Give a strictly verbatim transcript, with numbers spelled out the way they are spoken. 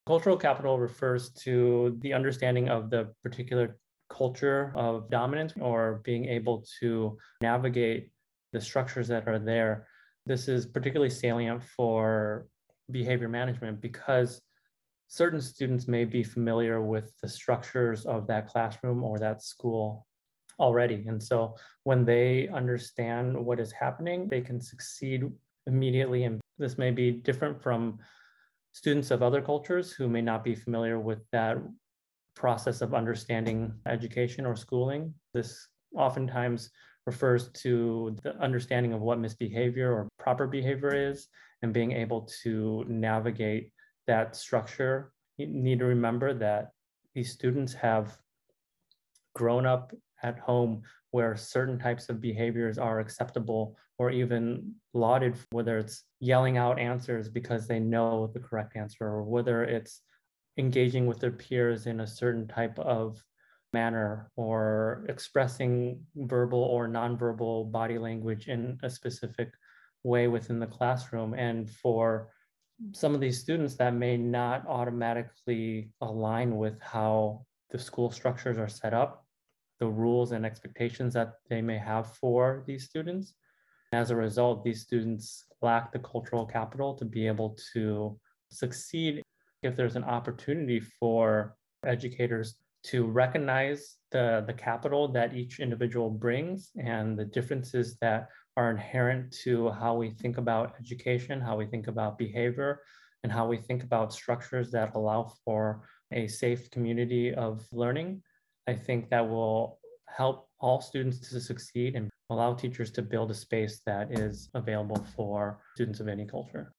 Cultural capital refers to the understanding of the particular culture of dominance or being able to navigate the structures that are there. This is particularly salient for behavior management because certain students may be familiar with the structures of that classroom or that school already. And so when they understand what is happening, they can succeed immediately. And this may be different from students of other cultures who may not be familiar with that process of understanding education or schooling. This oftentimes refers to the understanding of what misbehavior or proper behavior is and being able to navigate that structure. You need to remember that these students have grown up at home where certain types of behaviors are acceptable or even lauded, whether it's yelling out answers because they know the correct answer, or whether it's engaging with their peers in a certain type of manner, or expressing verbal or nonverbal body language in a specific way within the classroom. And for some of these students, that may not automatically align with how the school structures are set up, the rules and expectations that they may have for these students. As a result, these students lack the cultural capital to be able to succeed. If there's an opportunity for educators to recognize the, the capital that each individual brings and the differences that are inherent to how we think about education, how we think about behavior, and how we think about structures that allow for a safe community of learning, I think that will help all students to succeed and allow teachers to build a space that is available for students of any culture.